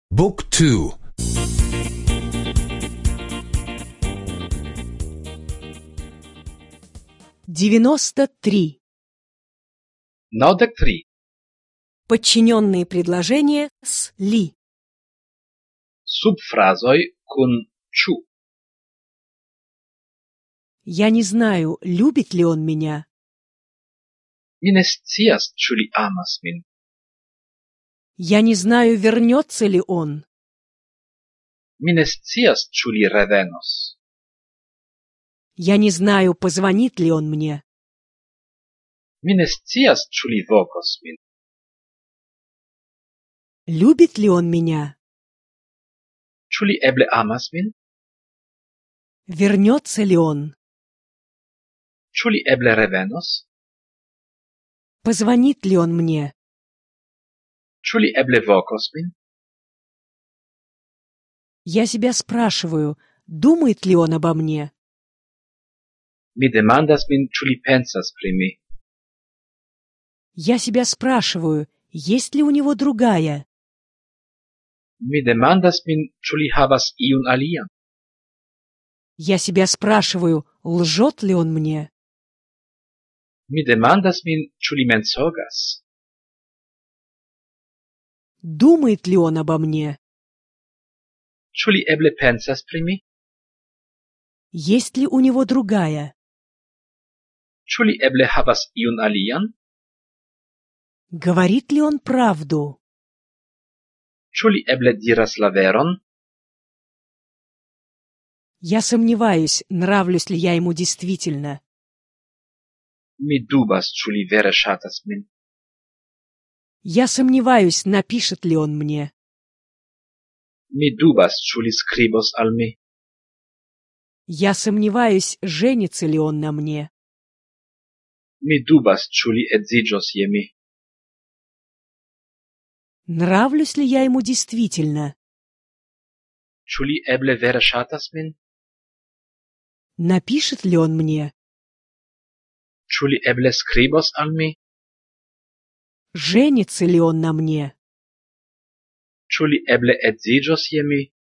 บุ๊กทู 93. Подчиненные предложения с «ли». Subfrazoj kun ĉu. Я не знаю, любит ли он меня. Mi ne scias, ĉu li amas min. Я не знаю, вернется ли он. Mi ne scias, ĉu li revenos. Я не знаю, позвонит ли он мне. Mi ne scias, ĉu li vokos min. Любит ли он меня? Ĉu li eble amas min? Вернется ли он? Ĉu li eble revenos? Позвонит ли он мне? Ĉu li eble vokos min? Я себя спрашиваю, думает ли он обо мне? Mi demandas min, ĉu li pensas pri mi. Я себя спрашиваю, есть ли у него другая? Mi demandas min, ĉu li havas iun alian. Я себя спрашиваю, лжет ли он мне? Mi demandas min, ĉu li mensogas. Думает ли он обо мне? Ĉu li eble pensas pri mi? Есть ли у него другая? Ĉu li eble havas iun alian? Говорит ли он правду? Ĉu li eble diras la veron? Я сомневаюсь, нравлюсь ли я ему действительно. Mi dubas, ĉu li vere ŝatas min. Я сомневаюсь, напишет ли он мне. Mi dubas, ĉu li skribos al mi. Я сомневаюсь, женится ли он на мне. Mi dubas, ĉu li edziĝos je mi. Нравлюсь ли я ему действительно? Ĉu li eble vere ŝatas min? Напишет ли он мне? Ĉu li eble skribos al mi? Женится ли он на мне? Ĉu li eble edziĝos je mi?